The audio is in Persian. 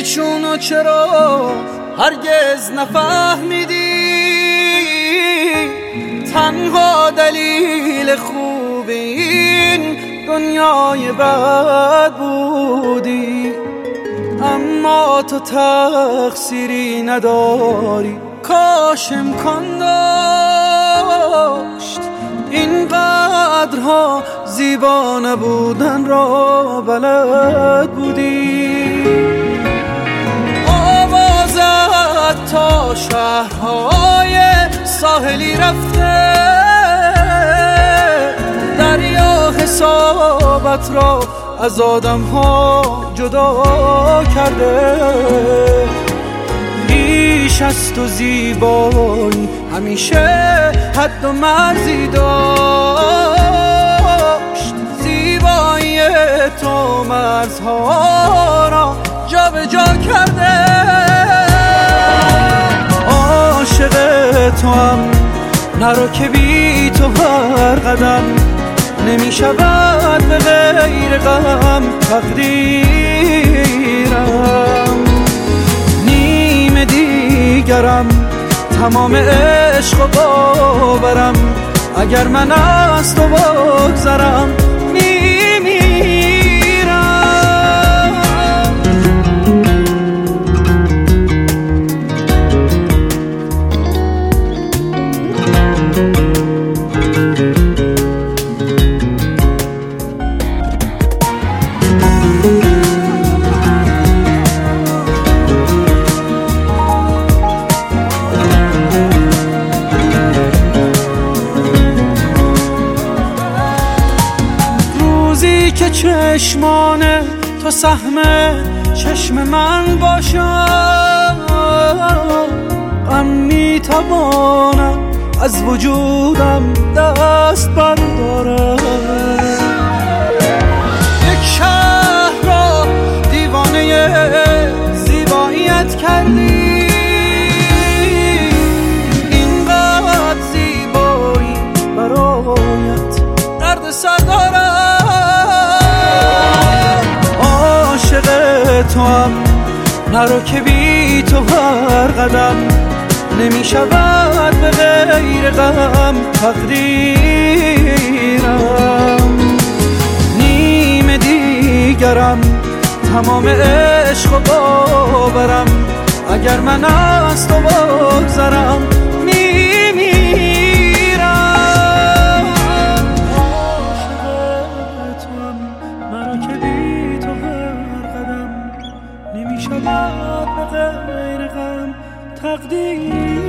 چونو چرا هرگز نفهمیدی، تنها دلیل خوب این دنیای بد بودی. اما تو تقصیری نداری، کاش امکان داشت اینقدرها زیبا نبودن را بلد بودی. آوازت تا شهرهای ساحلی رفته، دریا حسابت را از آدم ها جدا کرده. بیش از تو زیبایی همیشه حد و مرزی داشت، زیبایی تو مرزها را جا به جا کرده. عاشق تو هم نرو که بی تو هر قدم نمی شود به غیر غم تقدیرم. نیم دیگرم تمام عشق و باورم، اگر من از تو بگذرم که چشمان تو سهم چشم من باشد، غم میتوانم از وجودم دست بردارم. یک شهر را دیوانه زیباییت کردی، اینقدر زیبایی برایت درد سر دارم. تو هم نرو که بی تو هر قدم نمی شود به غیر غم تقدیرم. نیم دیگرم تمام عشق و باورم، اگر من از تو بگذرم میمیرم. عاشق تو هم نرو که بی تو نمی شود به غیر غم تقدیر.